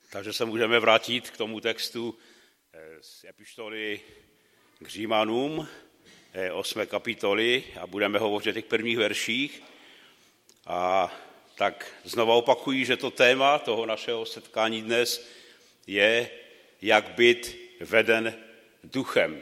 Takže se můžeme vrátit k tomu textu z epištoly k Římanům, 8. kapitoly a budeme hovořit o těch prvních verších. A tak znova opakuji, že to téma toho našeho setkání dnes je, jak být veden duchem.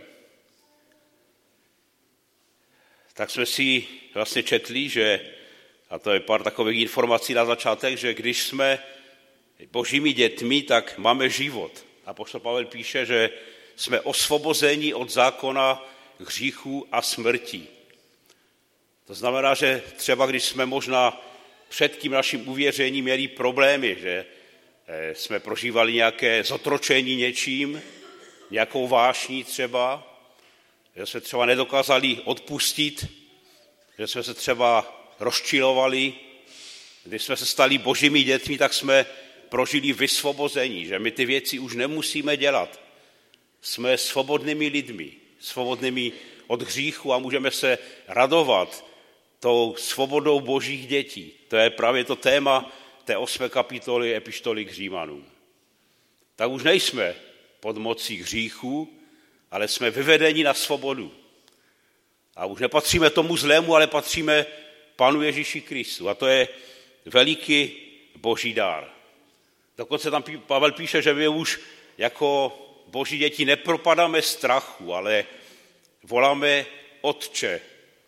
Tak jsme si vlastně četli, že, a to je pár takových informací na začátek, že když jsme božími dětmi, tak máme život. Apoštol Pavel píše, že jsme osvobozeni od zákona hříchu a smrti. To znamená, že třeba když jsme možná před tím naším uvěřením měli problémy, že jsme prožívali nějaké zotročení něčím, nějakou vášní třeba, že jsme třeba nedokázali odpustit, že jsme se třeba rozčilovali, když jsme se stali božími dětmi, tak jsme prožili vysvobození, že my ty věci už nemusíme dělat. Jsme svobodnými lidmi, svobodnými od hříchu a můžeme se radovat tou svobodou božích dětí. To je právě to téma té 8. kapitoly epištoly k Římanům. Tak už nejsme pod mocí hříchu, ale jsme vyvedeni na svobodu. A už nepatříme tomu zlému, ale patříme Panu Ježíši Kristu. A to je veliký boží dár. Dokonce tam Pavel píše, že my už jako boží děti nepropadáme strachu, ale voláme Otče.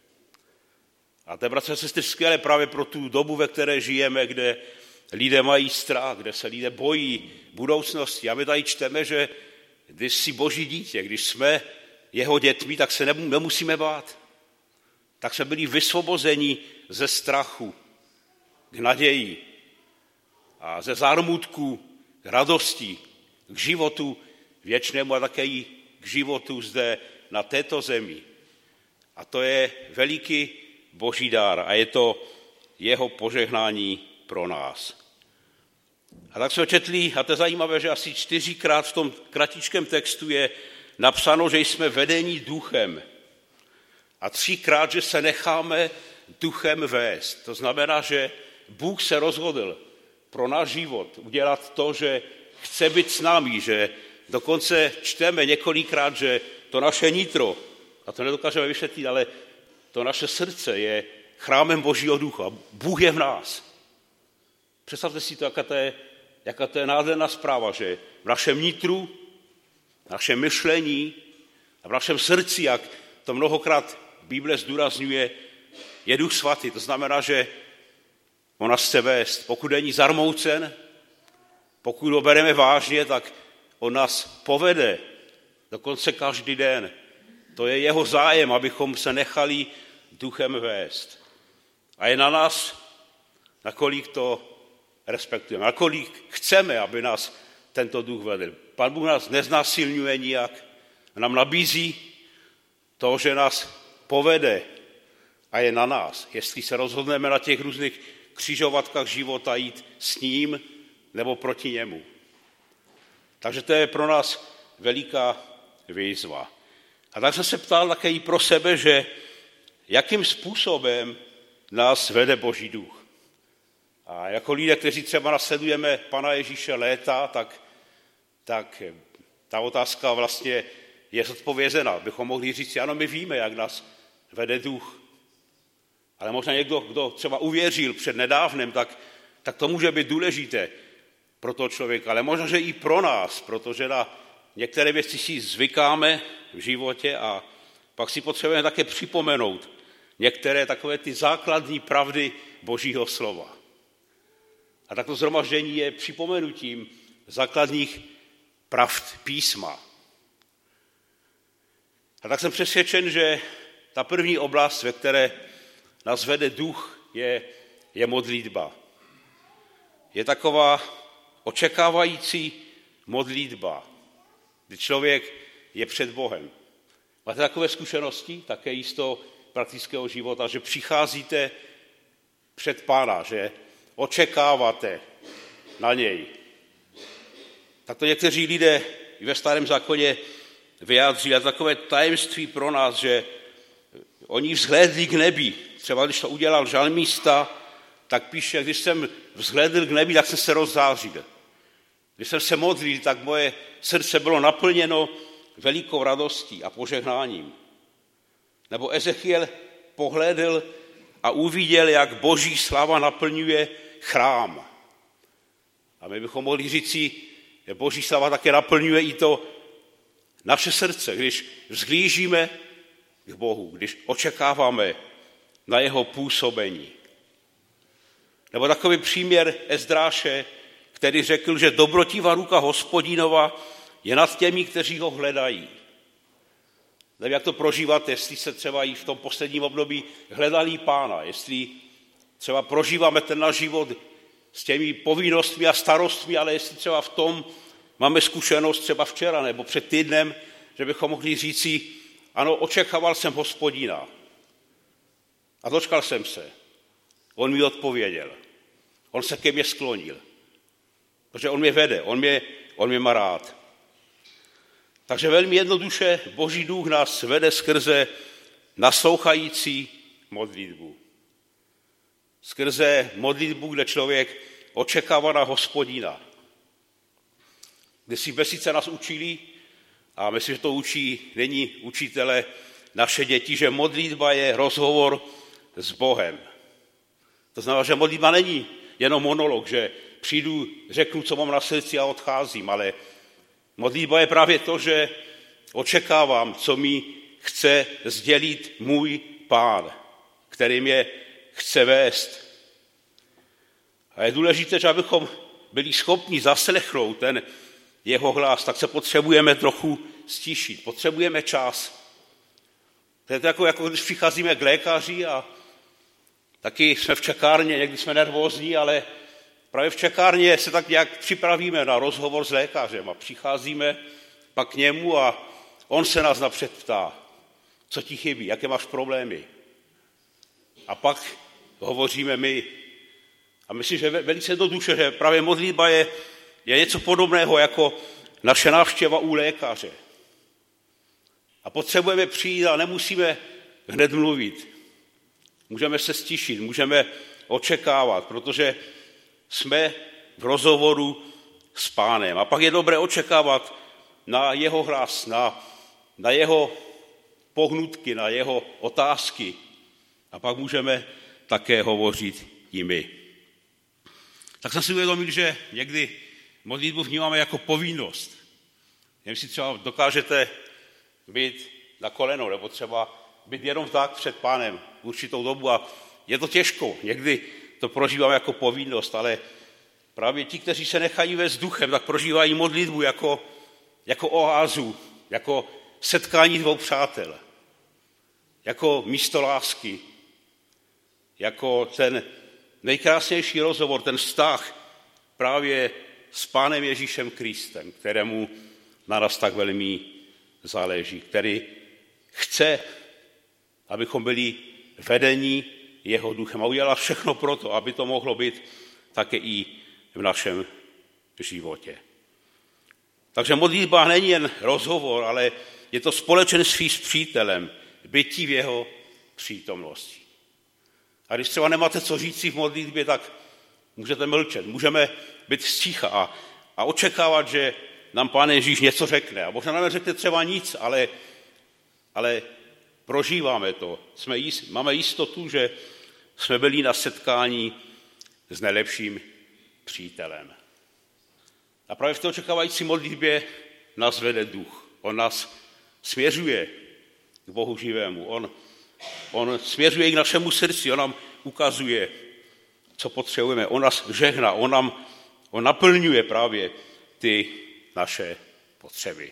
A to je, bratři a sestry, skvělé právě pro tu dobu, ve které žijeme, kde lidé mají strach, kde se lidé bojí budoucnosti. A my tady čteme, že když jsi boží dítě, když jsme jeho dětmi, tak se nemusíme bát. Tak jsme byli vysvobozeni ze strachu k naději a ze zármutku k radosti, k životu věčnému a také i k životu zde na této zemi. A to je veliký boží dár a je to jeho požehnání pro nás. A tak jsme četli, a to je zajímavé, že asi 4krát v tom kratičkém textu je napsáno, že jsme vedeni duchem. A 3krát, že se necháme duchem vést. To znamená, že Bůh se rozhodl pro náš život udělat to, že chce být s námi, že dokonce čteme několikrát, že to naše nitro, a to nedokážeme vysvětlit, ale to naše srdce je chrámem Božího ducha. Bůh je v nás. Představte si to, jaká to je nádherná zpráva, že v našem nitru, v našem myšlení a v našem srdci, jak to mnohokrát Bible zdůrazňuje, je Duch Svatý. To znamená, že on nás chce vést. Pokud není zarmoucen, pokud ho bereme vážně, tak on nás povede dokonce každý den. To je jeho zájem, abychom se nechali duchem vést. A je na nás, nakolik to respektujeme, nakolik chceme, aby nás tento duch vedl. Pán Bůh nás neznásilňuje nijak, nám nabízí to, že nás povede a je na nás, jestli se rozhodneme na těch různých křižovatkách života jít s ním nebo proti němu. Takže to je pro nás veliká výzva. A tak jsem se ptal také i pro sebe, že jakým způsobem nás vede Boží duch. A jako lidé, kteří třeba nasledujeme Pana Ježíše léta, tak ta otázka vlastně je zodpovězena. Bychom mohli říct, ano, my víme, jak nás vede duch. Ale možná někdo, kdo třeba uvěřil před nedávnem, tak to může být důležité pro toho člověka. Ale možná, že i pro nás, protože na některé věci si zvykáme v životě a pak si potřebujeme také připomenout některé takové ty základní pravdy Božího slova. A takto shromaždění je připomenutím základních pravd písma. A tak jsem přesvědčen, že ta první oblast, ve které nás vede duch, je modlitba. Je taková očekávající modlitba, kdy člověk je před Bohem. Máte takové zkušenosti, také i z toho praktického života, že přicházíte před Pána, že očekáváte na něj. Tak to někteří lidé ve Starém zákoně vyjádřili a takové tajemství pro nás, že oni vzhlédli k nebi. Třeba když to udělal žalmista, tak píše, když jsem vzhlédl k nebi, tak jsem se rozzářil. Když jsem se modlil, tak moje srdce bylo naplněno velikou radostí a požehnáním. Nebo Ezechiel pohlédl a uviděl, jak boží sláva naplňuje chrám. A my bychom mohli říci, že boží sláva také naplňuje i to naše srdce, když vzhlížíme k Bohu, když očekáváme na jeho působení. Nebo takový příměr Ezdráše, který řekl, že dobrotivá ruka Hospodinova je nad těmi, kteří ho hledají. Nevím, jak to prožíváte, jestli se třeba i v tom posledním období hledali Pána, jestli třeba prožíváme ten náš život s těmi povinnostmi a starostmi, ale jestli třeba v tom máme zkušenost třeba včera nebo před týdnem, že bychom mohli říci, ano, očekával jsem Hospodina a dočkal jsem se. On mi odpověděl. On se ke mně sklonil. Protože on mě vede, on mě má rád. Takže velmi jednoduše Boží duch nás vede skrze naslouchající modlitbu. Skrze modlitbu, kde člověk očekává na Hospodina. Kde si vesnice nás učili, a myslím, že to učí nyní učitele naše děti, že modlitba je rozhovor s Bohem. To znamená, že modlitba není jenom monolog, že přijdu, řeknu, co mám na srdci a odcházím, ale modlitba je právě to, že očekávám, co mi chce sdělit můj Pán, který mě chce vést. A je důležité, že abychom byli schopni zaslechnout ten jeho hlas, tak se potřebujeme trochu stišit, potřebujeme čas. To je to jako když přicházíme k lékaři a taky jsme v čekárně, někdy jsme nervózní, ale právě v čekárně se tak nějak připravíme na rozhovor s lékařem a přicházíme pak k němu a on se nás napřed ptá, co ti chybí, jaké máš problémy. A pak hovoříme my. A myslím, že velice jednoduše, že právě modlitba je něco podobného jako naše návštěva u lékaře. A potřebujeme přijít a nemusíme hned mluvit. Můžeme se stišit, můžeme očekávat, protože jsme v rozhovoru s Pánem. A pak je dobré očekávat na jeho hlas, na jeho pohnutky, na jeho otázky. A pak můžeme také hovořit i my. Tak jsem si uvědomil, že někdy modlitbu vnímáme jako povinnost. Nevím, si třeba dokážete být na kolenou, nebo třeba být jenom tak před Pánem určitou dobu a je to těžko. Někdy to prožíváme jako povinnost, ale právě ti, kteří se nechají vést duchem, tak prožívají modlitbu jako oázu, jako setkání dvou přátel, jako místo lásky, jako ten nejkrásnější rozhovor, ten vztah právě s Pánem Ježíšem Kristem, kterému na nás tak velmi záleží, který chce, abychom byli vedeni jeho duchem a udělal všechno proto, aby to mohlo být také i v našem životě. Takže modlitba není jen rozhovor, ale je to společenství s přítelem, bytí v jeho přítomnosti. A když třeba nemáte co říci v modlitbě, tak můžete mlčet, můžeme být sticha a očekávat, že nám Pán Ježíš něco řekne. A možná nám neřekne třeba nic, ale prožíváme to. Máme jistotu, že jsme byli na setkání s nejlepším přítelem. A právě v té očekávající modlitbě nás vede duch. On nás směřuje k Bohu živému. On směřuje i k našemu srdci. On nám ukazuje, co potřebujeme. On nás žehná. On naplňuje právě ty naše potřeby.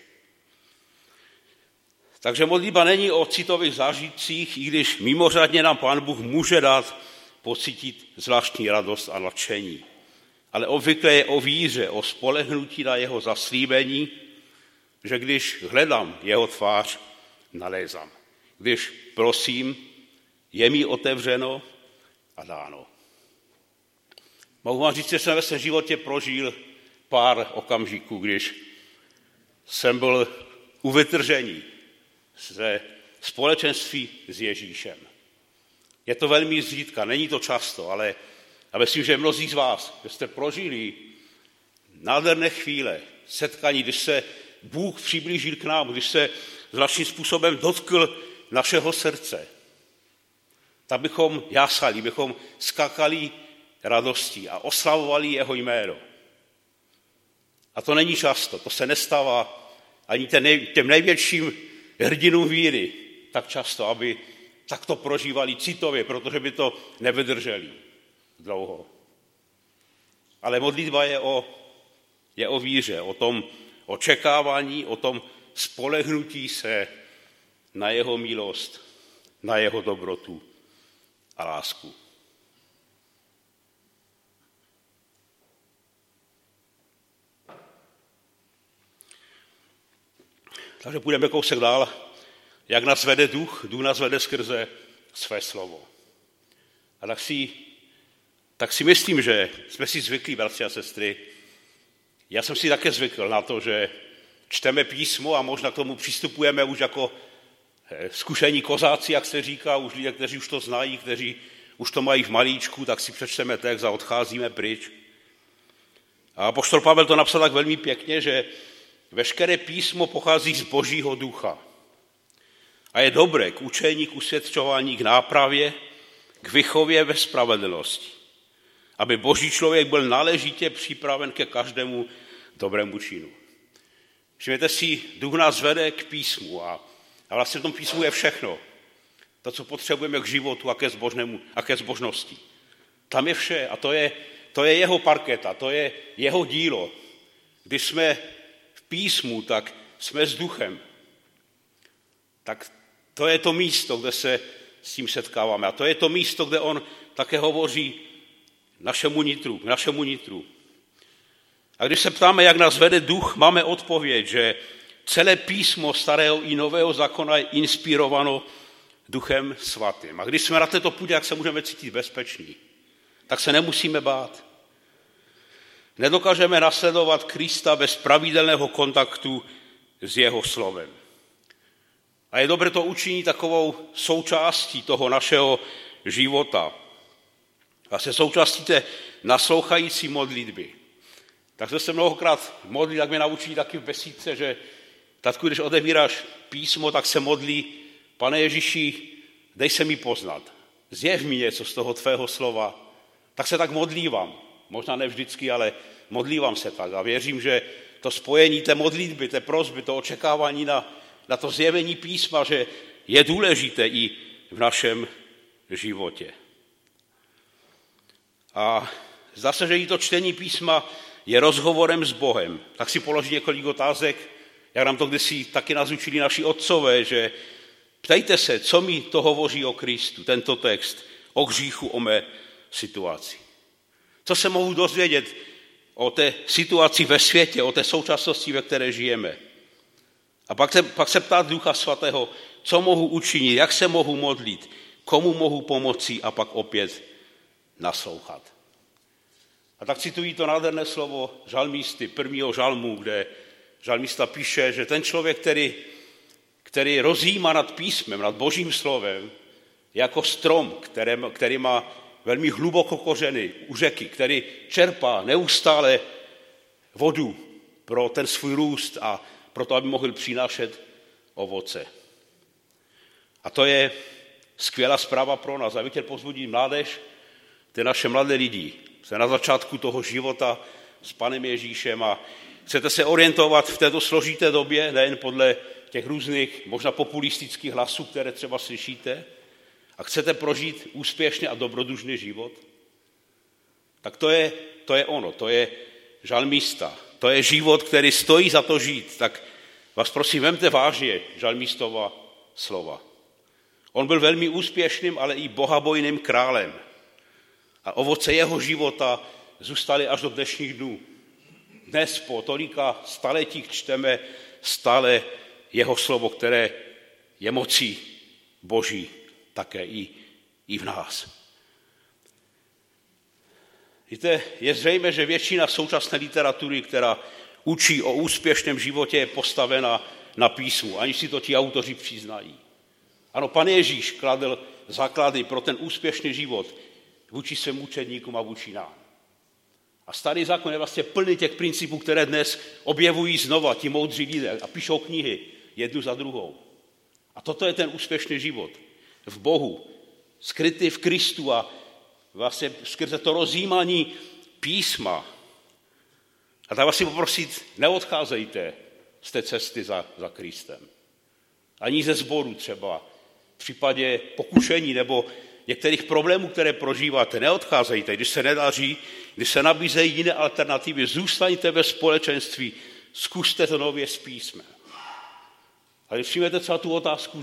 Takže modlitba není o citových zážitcích, i když mimořádně nám Pán Bůh může dát pocítit zvláštní radost a nadšení. Ale obvykle je o víře, o spolehnutí na jeho zaslíbení, že když hledám jeho tvář, nalézám. Když prosím, je mi otevřeno a dáno. Mohu vám říct, že jsem ve svém životě prožil pár okamžiků, když jsem byl u vytržení ze společenství s Ježíšem. Je to velmi zřídka, není to často, ale myslím, že mnozí z vás, že jste prožili nádherné chvíle, setkání, když se Bůh přiblížil k nám, když se zvláštním způsobem dotkl našeho srdce, tak bychom jásali, bychom skakali radostí a oslavovali jeho jméno. A to není často, to se nestává ani těm největším hrdinům víry tak často, aby takto prožívali citově, protože by to nevydrželi dlouho. Ale modlitba je o víře, o tom očekávání, o tom spolehnutí se na jeho milost, na jeho dobrotu a lásku. Takže půjdeme kousek dál. Jak nás vede duch? Duch nás vede skrze své slovo. A tak si myslím, že jsme si zvyklí, bratři a sestry. Já jsem si také zvykl na to, že čteme písmo a možná k tomu přistupujeme už jako zkušení kozáci, jak se říká, už lidé, kteří už to znají, kteří už to mají v malíčku, tak si přečteme text a odcházíme pryč. A apoštol Pavel to napsal tak velmi pěkně, že veškeré písmo pochází z Božího ducha. A je dobré k učení, k usvědčování, k nápravě, k výchově ve spravedlnosti. Aby Boží člověk byl náležitě připraven ke každému dobrému činu. Všimněte si, duch nás vede k písmu a vlastně v tom písmu je všechno. To, co potřebujeme k životu a ke zbožnosti. Tam je vše a to je jeho parketa, to je jeho dílo. Když jsme v písmu, tak jsme s duchem. Tak to je to místo, kde se s tím setkáváme. A to je to místo, kde on také hovoří k našemu nitru. A když se ptáme, jak nás vede duch, máme odpověď, že celé písmo starého i nového zákona je inspirováno Duchem svatým. A když jsme na této půdě, jak se můžeme cítit bezpeční, tak se nemusíme bát. Nedokážeme nasledovat Krista bez pravidelného kontaktu s jeho slovem. A je dobré to učinit takovou součástí toho našeho života. A se součástí té naslouchající modlitby. Tak jsme se mnohokrát modlili, tak mě naučili taky v besídce, že tatku, když otevíráš písmo, tak se modlí: Pane Ježíši, dej se mi poznat. Zjev mi něco z toho tvého slova. Tak se tak modlívám. Možná ne vždycky, ale modlívám se tak. A věřím, že to spojení té modlitby, té prosby, to očekávání na to zjevení písma, že je důležité i v našem životě. A zdá se, že i to čtení písma je rozhovorem s Bohem. Tak si položí několik otázek, jak nám to kdysi taky nás učili naši otcové, že ptejte se, co mi to hovoří o Kristu, tento text, o hříchu, o mé situaci. Co se mohu dozvědět o té situaci ve světě, o té současnosti, ve které žijeme. A pak se ptát Ducha Svatého, co mohu učinit, jak se mohu modlit, komu mohu pomoci a pak opět naslouchat. A tak citují to nádherné slovo žalmisty, prvního žalmu, kde žalmista píše, že ten člověk, který rozjímá nad písmem, nad Božím slovem, je jako strom, který má velmi hluboko kořeny u řeky, který čerpá neustále vodu pro ten svůj růst a proto, aby mohl přinášet ovoce. A to je skvělá zpráva pro nás. A bych chtěl povzbudit mládež, ty naše mladé lidi, jste na začátku toho života s Panem Ježíšem a chcete se orientovat v této složité době, nejen podle těch různých, možná populistických hlasů, které třeba slyšíte, a chcete prožít úspěšný a dobrodružný život, tak to je ono, to je žalmista. To je život, který stojí za to žít. Tak vás prosím, vemte vážně žalmistova slova. On byl velmi úspěšným, ale i bohabojným králem. A ovoce jeho života zůstaly až do dnešních dnů. Dnes po tolika staletích čteme stále jeho slovo, které je mocí Boží také i v nás. Víte, je zřejmé, že většina současné literatury, která učí o úspěšném životě, je postavena na písmu, aniž si to ti autoři přiznají. Ano, Pan Ježíš kladl základy pro ten úspěšný život vůči svým učedníkům a vůči nám. A starý zákon je vlastně plný těch principů, které dnes objevují znova ti moudří lidé a píšou knihy jednu za druhou. A toto je ten úspěšný život v Bohu, skrytý v Kristu a vlastně skrze to rozjímání písma. A tak vás si poprosit, neodcházejte z té cesty za Kristem. Ani ze sboru třeba. V případě pokušení nebo některých problémů, které prožíváte, neodcházejte. Když se nedaří, když se nabízejí jiné alternativy, zůstaňte ve společenství, zkuste to nově s písmem. A když přijmete třeba tu otázku,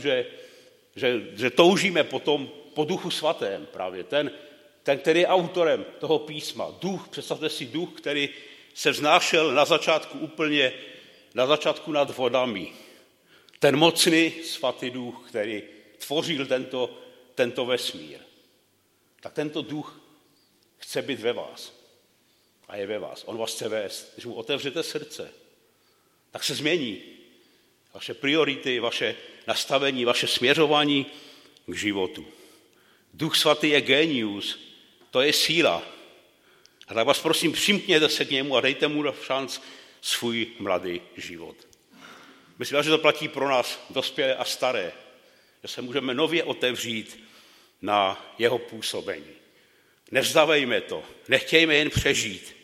že toužíme potom po Duchu Svatém, právě ten, který je autorem toho písma, duch, představte si duch, který se vznášel na začátku úplně, na začátku nad vodami. Ten mocný svatý duch, který tvořil tento vesmír. Tak tento duch chce být ve vás. A je ve vás. On vás chce vést. Když mu otevřete srdce, tak se změní vaše priority, vaše nastavení, vaše směřování k životu. Duch svatý je genius, to je síla. A tak vás prosím, přimkněte se k němu a dejte mu šanc svůj mladý život. Myslím, že to platí pro nás dospělé a staré, že se můžeme nově otevřít na jeho působení. Nevzdávejme to, nechtějme jen přežít.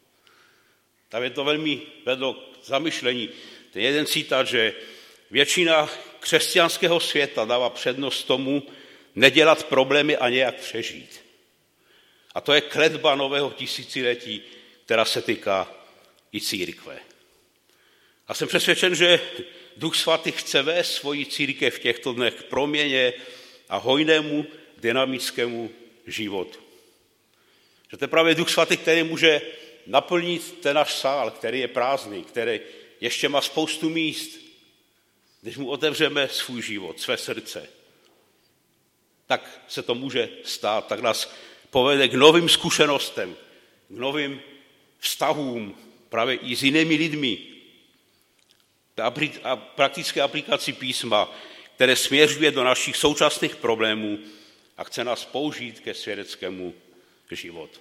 Tam je to velmi vedlo k zamyšlení. Ten jeden citát, že většina křesťanského světa dává přednost tomu nedělat problémy a nějak přežít. A to je kletba nového tisíciletí, která se týká i církve. A jsem přesvědčen, že Duch svatý chce vést svoji církev v těchto dnech k proměně a hojnému dynamickému životu. Že to je právě Duch svatý, který může naplnit ten náš sál, který je prázdný, který ještě má spoustu míst. Když mu otevřeme svůj život, své srdce, tak se to může stát, tak nás povede k novým zkušenostem, k novým vztahům právě i s jinými lidmi. A praktické aplikaci písma, které směřuje do našich současných problémů a chce nás použít ke svědeckému životu.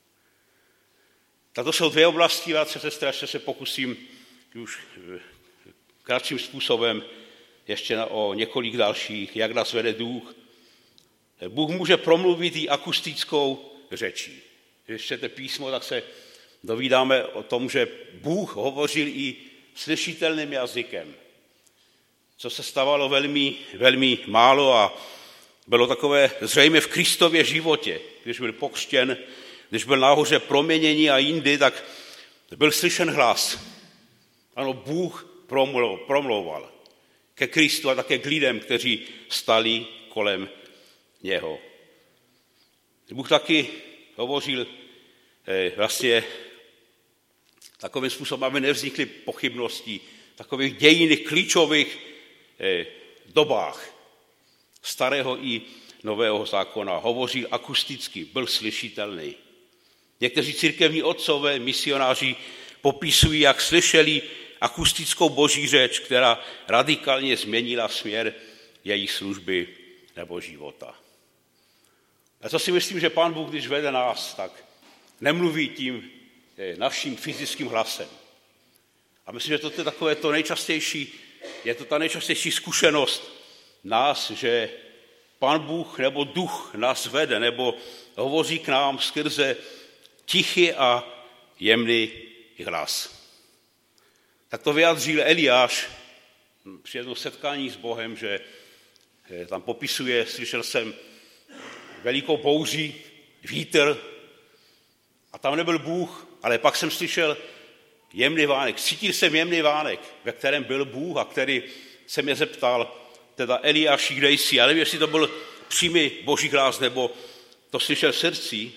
Tato jsou dvě oblasti, sestra, ještě se pokusím už kratším způsobem ještě o několik dalších, jak nás vede duch. Bůh může promluvit i akustickou řečí. Když čtete písmo, tak se dovídáme o tom, že Bůh hovořil i slyšitelným jazykem, co se stávalo velmi, velmi málo a bylo takové zřejmě v Kristově životě. Když byl pokřtěn, když byl nahoře proměnění a jindy, tak byl slyšen hlas. Ano, Bůh promlouval ke Kristu a také k lidem, kteří stali kolem něho. Bůh taky hovořil vlastně takovým způsobem, aby nevznikly pochybnosti v takových dějinných klíčových dobách starého i nového zákona. Hovořil akusticky, byl slyšitelný. Někteří církevní otcové, misionáři popisují, jak slyšeli akustickou boží řeč, která radikálně změnila směr jejich služby nebo života. A to si myslím, že Pán Bůh, když vede nás, tak nemluví tím naším fyzickým hlasem. A myslím, že to je takové to nejčastější, je to ta nejčastější zkušenost nás, že Pán Bůh nebo duch nás vede, nebo hovoří k nám skrze tichý a jemný hlas. Tak to vyjádřil Eliáš při jednom setkání s Bohem, že tam popisuje, slyšel jsem velikou bouři, vítr a tam nebyl Bůh, ale pak jsem slyšel jemný vánek, cítil jsem jemný vánek, ve kterém byl Bůh a který se mě zeptal, teda Eliáši, kde jsi? Já nevím, jestli to byl přímý boží hlas, nebo to slyšel v srdci.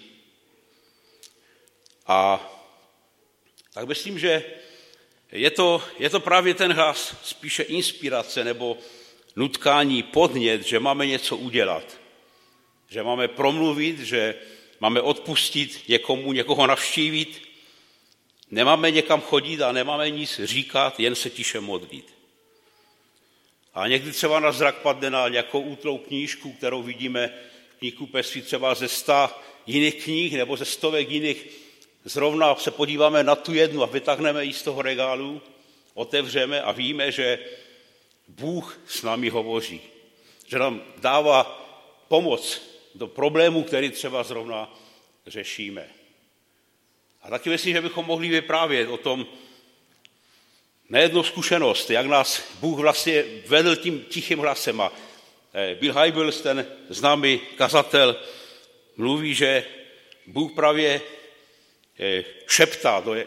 A tak myslím, že je to právě ten hlas, spíše inspirace nebo nutkání, podnět, že máme něco udělat. Že máme promluvit, že máme odpustit někoho navštívit. Nemáme někam chodit a nemáme nic říkat, jen se tiše modlit. A někdy třeba na zrak padne na nějakou útlou knížku, kterou vidíme v knihkupectví třeba ze 100 jiných knih nebo ze 100 jiných zrovna se podíváme na tu jednu a vytáhneme ji z toho regálu, otevřeme a víme, že Bůh s námi hovoří, že nám dává pomoc do problémů, který třeba zrovna řešíme. A taky myslím, že bychom mohli vyprávět o tom nejednou zkušenost, jak nás Bůh vlastně vedl tím tichým hlasem. A Bill Hybels, ten známý kazatel, mluví, že Bůh právě šeptá do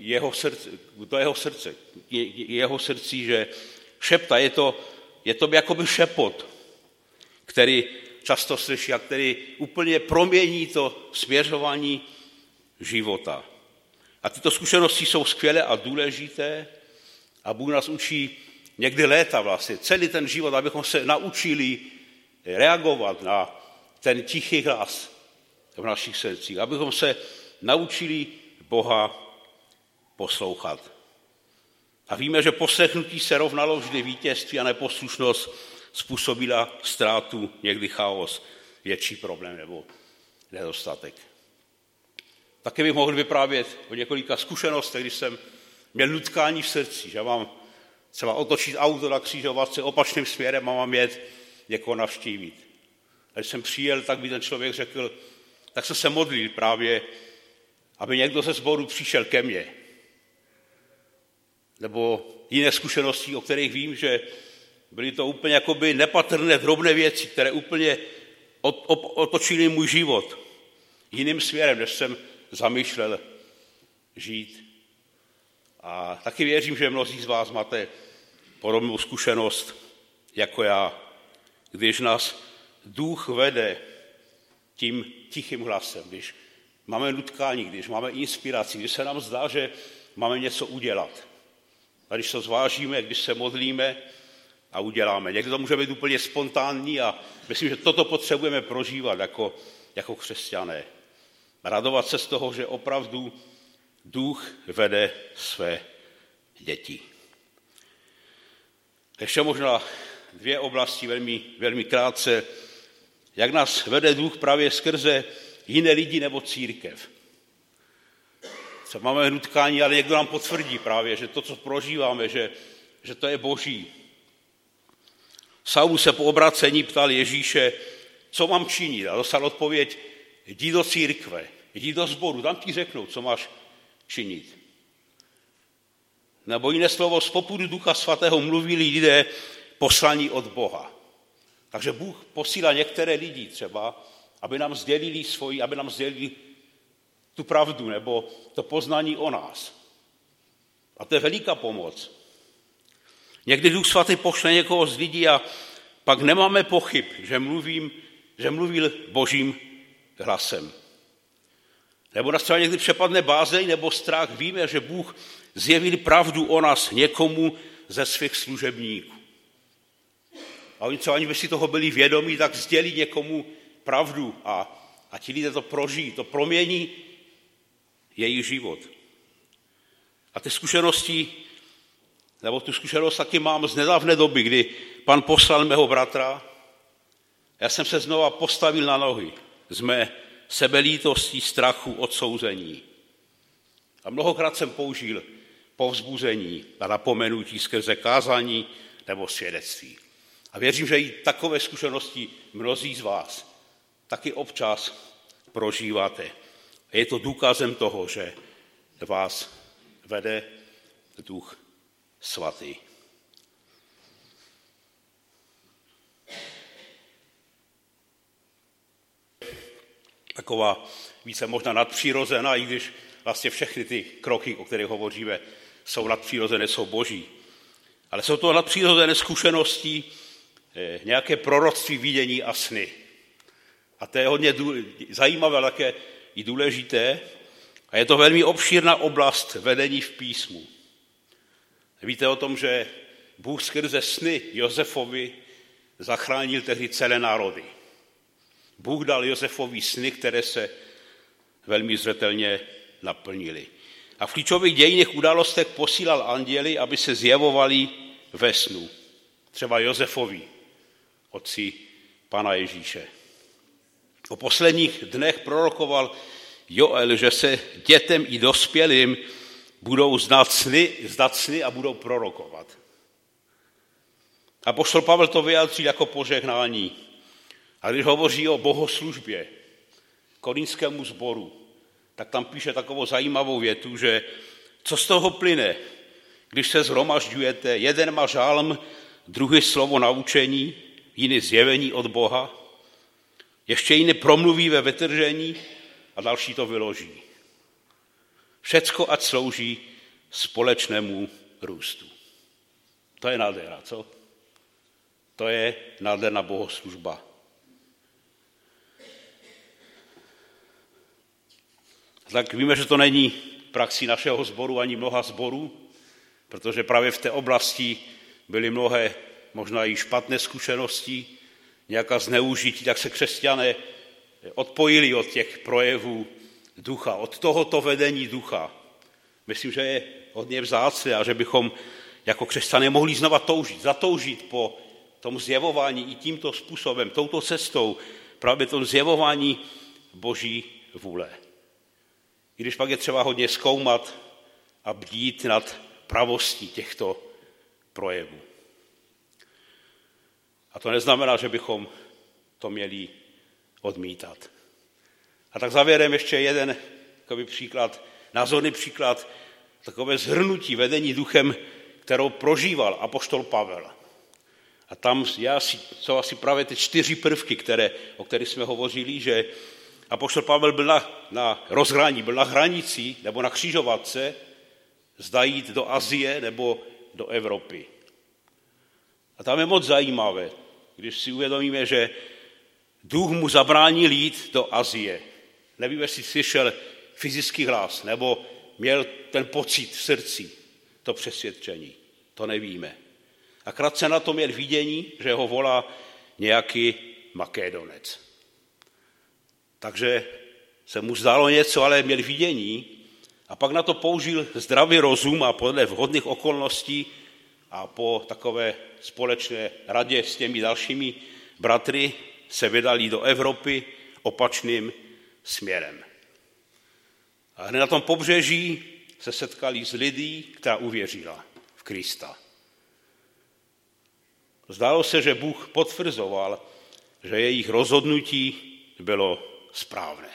jeho srdci, že šeptá, je to jakoby šepot, který často slyší a který úplně promění to směřování života. A tyto zkušenosti jsou skvělé a důležité a Bůh nás učí někdy léta vlastně, celý ten život, abychom se naučili reagovat na ten tichý hlas v našich srdcích, abychom se naučili Boha poslouchat. A víme, že poslechnutí se rovnalo vždy vítězství a neposlušnost způsobila ztrátu, někdy chaos, větší problém nebo nedostatek. Také bych mohl vyprávět o několika zkušenostech, když jsem měl nutkání v srdci, že mám třeba otočit auto na křižovatce opačným směrem a mám jet někoho navštívit. A když jsem přijel, tak by ten člověk řekl, tak jsem se modlil právě, aby někdo ze sboru přišel ke mně. Nebo jiné zkušenosti, o kterých vím, že byly to úplně jakoby nepatrné, drobné věci, které úplně otočily můj život jiným směrem, než jsem zamýšlel žít. A taky věřím, že mnozí z vás máte podobnou zkušenost jako já, když nás Duch vede tím tichým hlasem, když máme nutkání, když máme inspiraci, když se nám zdá, že máme něco udělat. A když to zvážíme, když se modlíme a uděláme. Někdy to může být úplně spontánní a myslím, že toto potřebujeme prožívat jako křesťané. Radovat se z toho, že opravdu Duch vede své děti. Ještě možná dvě oblasti velmi krátce. Jak nás vede Duch právě skrze jiné lidi nebo církev. Třeba máme nutkání, ale někdo nám potvrdí právě, že to, co prožíváme, že to je Boží. Saul se po obracení ptal Ježíše, co mám činit? A dostal odpověď, jdi do církve, jdi do sboru, tam ti řeknou, co máš činit. Nebo jiné slovo, z popudu Ducha Svatého mluvili lidé poslaní od Boha. Takže Bůh posílá některé lidi třeba, aby nám sdělili tu pravdu nebo to poznání o nás. A to je veliká pomoc. Někdy Duch Svatý pošle někoho z lidí a pak nemáme pochyb, že mluvil Božím hlasem. Nebo nás třeba někdy přepadne bázeň nebo strach, víme, že Bůh zjevil pravdu o nás někomu ze svých služebníků. A oni třeba ani by si toho byli vědomí, tak sdělí někomu pravdu a ti lidé to prožijí, to promění jejich život. A ty zkušenosti, nebo tu zkušenost taky mám z nedávné doby, kdy Pan poslal mého bratra, já jsem se znova postavil na nohy z mé sebelítosti, strachu, odsouzení. A mnohokrát jsem použil povzbuzení a napomenutí skrze kázání nebo svědectví. A věřím, že i takové zkušenosti mnozí z vás taky občas prožíváte. A je to důkazem toho, že vás vede Duch Svatý. Taková více možná nadpřirozená, i když vlastně všechny ty kroky, o kterých hovoříme, jsou nadpřirozené, jsou boží. Ale jsou to nadpřirozené zkušenosti, nějaké proroctví, vidění a sny. A to je hodně zajímavé, ale také i důležité. A je to velmi obšírná oblast vedení v písmu. Víte o tom, že Bůh skrze sny Josefovi zachránil tehdy celé národy. Bůh dal Josefovi sny, které se velmi zřetelně naplnily. A v klíčových dějinných událostech posílal anděly, aby se zjevovali ve snu. Třeba Josefovi, otci Pana Ježíše. O posledních dnech prorokoval Joel, že se dětem i dospělým budou znát sny a budou prorokovat. Apoštol Pavel to vyjádří jako požehnání. A když hovoří o bohoslužbě korintskému sboru, tak tam píše takovou zajímavou větu, že co z toho plyne, když se shromažďujete, jeden má žálm, druhý slovo naučení, jiný zjevení od Boha, ještě jiný promluví ve vytržení a další to vyloží. Všecko ať slouží společnému růstu. To je nádhera, co? To je nádherná bohoslužba. Tak víme, že to není praxi našeho sboru ani mnoha sborů, protože právě v té oblasti byly mnohé možná i špatné zkušenosti, nějaká zneužití, tak se křesťané odpojili od těch projevů ducha, od tohoto vedení ducha. Myslím, že je hodně vzácné a že bychom jako křesťané mohli znova zatoužit po tom zjevování i tímto způsobem, touto cestou, právě tom zjevování Boží vůle. I když pak je třeba hodně zkoumat a bdít nad pravostí těchto projevů. A to neznamená, že bychom to měli odmítat. A tak závěrem ještě jeden takový příklad, názorný příklad, takové shrnutí vedení duchem, kterou prožíval apoštol Pavel. A tam jsou asi právě ty 4 prvky, o kterých jsme hovořili, že apoštol Pavel byl na rozhraní, byl na hranici nebo na křižovatce, zda jít do Asie nebo do Evropy. A tam je moc zajímavé, když si uvědomíme, že duch mu zabránil jít do Asie. Nevím, jestli slyšel fyzický hlas, nebo měl ten pocit v srdci, to přesvědčení. To nevíme. A krátce na to měl vidění, že ho volá nějaký Makedonec. Takže se mu zdálo něco, ale měl vidění a pak na to použil zdravý rozum a podle vhodných okolností a po takové společné radě s těmi dalšími bratry se vydali do Evropy opačným směrem. A hned na tom pobřeží se setkali s lidí, která uvěřila v Krista. Zdálo se, že Bůh potvrzoval, že jejich rozhodnutí bylo správné.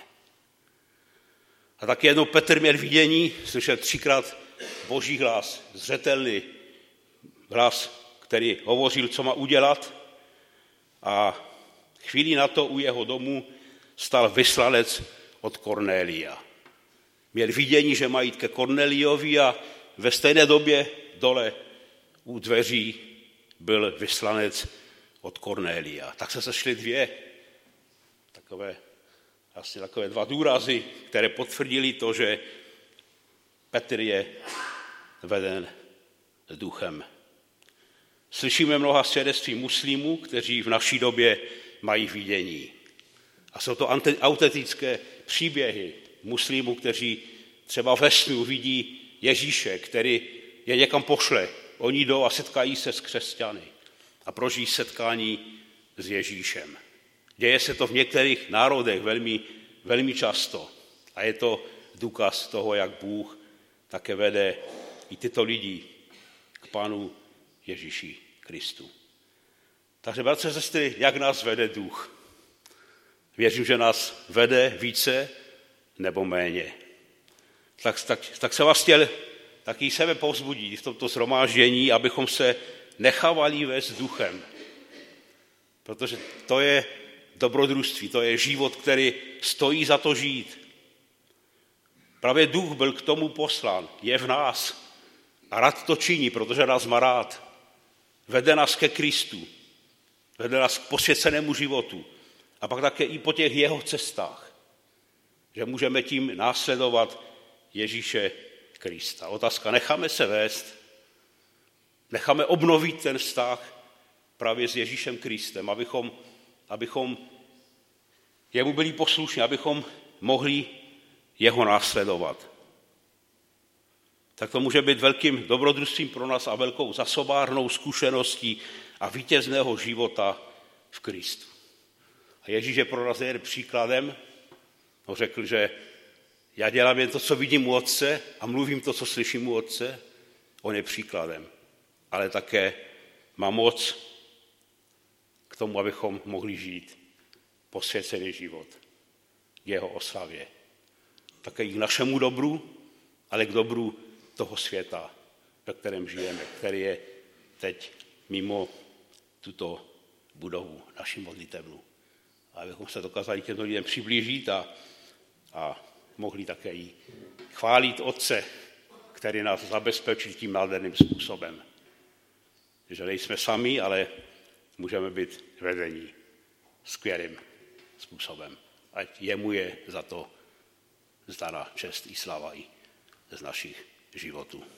A tak jednou Petr měl vidění, slyšel 3krát Boží hlas, zřetelný hlas, který hovořil, co má udělat. A chvíli na to u jeho domu stal vyslanec od Kornélia. Měl vidění, že má jít ke Kornéliovi a ve stejné době dole u dveří byl vyslanec od Kornélia. Tak se sešly takové 2 důrazy, které potvrdili to, že Petr je veden duchem. Slyšíme mnoha svědectví muslimů, kteří v naší době mají vidění. A jsou to autentické příběhy muslimů, kteří třeba ve snu vidí Ježíše, který je někam pošle. Oni jdou a setkají se s křesťany a prožijí setkání s Ježíšem. Děje se to v některých národech velmi, velmi často. A je to důkaz toho, jak Bůh také vede i tyto lidi k Pánu Ježíši Kristu. Takže, bratři a sestry, jak nás vede duch? Věřím, že nás vede více nebo méně. Tak se vás chtěl taky sebe povzbudit v tomto shromáždění, abychom se nechávali vést duchem. Protože to je dobrodružství, to je život, který stojí za to žít. Právě duch byl k tomu poslán, je v nás a rád to činí, protože nás má rád. Vede nás ke Kristu, vede nás k posvěcenému životu a pak také i po těch jeho cestách, že můžeme tím následovat Ježíše Krista. Otázka, necháme se vést, necháme obnovit ten vztah právě s Ježíšem Kristem, abychom jemu byli poslušní, abychom mohli jeho následovat. Tak to může být velkým dobrodružstvím pro nás a velkou zasobárnou zkušeností a vítězného života v Kristu. A Ježíš je pro nás jen příkladem. On řekl, že Já dělám jen to, co vidím u Otce a mluvím to, co slyším u Otce. On je příkladem, ale také má moc k tomu, abychom mohli žít posvěcený život k jeho oslavě. Také i k našemu dobru, ale k dobru toho světa, ve kterém žijeme, který je teď mimo tuto budovu, naši modlitebnu. A abychom se dokázali těmto lidem přiblížit a mohli také i chválit Otce, který nás zabezpečil tím nádherným způsobem. Že nejsme sami, ale můžeme být vedení skvělým způsobem. Ať jemu je za to zdána čest i sláva i z našich životů.